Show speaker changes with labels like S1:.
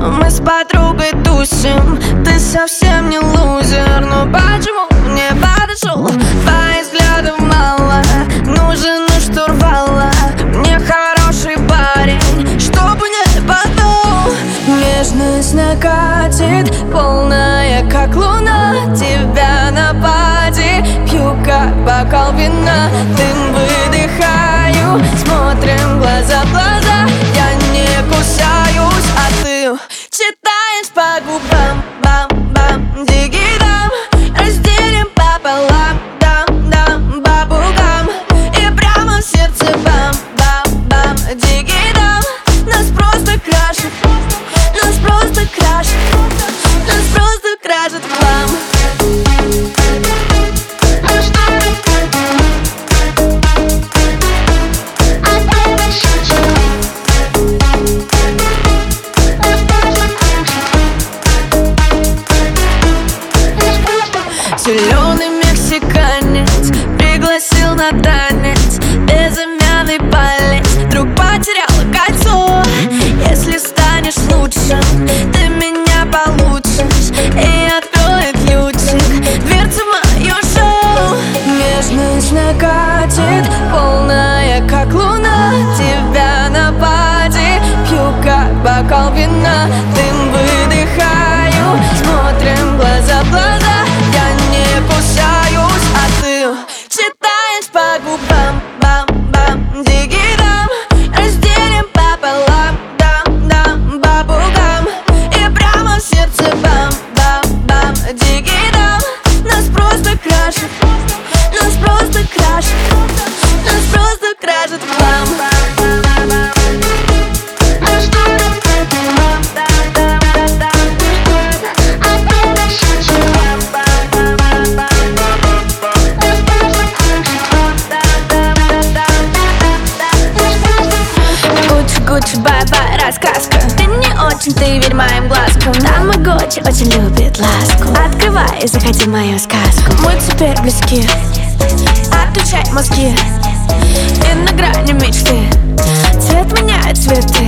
S1: Мы с подругой тусим, ты совсем не лузер. Но почему не подошел? Твоих взглядов мало, нужен и штурвала. Мне хороший парень, чтобы не подул. Нежность накатит, полная как луна. Тебя на паде, пью как бокал вина. Дым выдыхаю, смотрим глаза в глаза. Я не кусаюсь, а ты читаешь по губам. Бам-бам, дигидам, разделим пополам. Дам-дам, бабугам, и прямо в сердце бам-бам-бам, дигидам. Нас просто крашит, нас просто крашит, нас просто крашит в хлам. Зеленый мексиканец пригласил на танец. Безымянный палец вдруг потерял кольцо. Если станешь лучше, ты меня получишь и откроет ключик дверцу в мое шоу. Нежность накатит, полная как луна. Тебя на паде, пью как бокал вина. Дым выдыхаю, смотрим глаза в глаза. Я не кусаюсь, а ты читаешь по губам. Бам-бам, дигидам, разделим пополам. Дам-дам, бабугам, и прямо в сердце бам-бам-бам, дигидам. Нас просто крашит, нас просто крашит, нас просто крашит в хлам. Гуччи, бай-бай, рассказка. Ты не очень, ты верь моим глазкам. Дамы Гуччи очень любит ласку. Открывай и заходи в мою сказку. Мы теперь близки, отключай мозги. И на грани мечты цвет меняет цветы.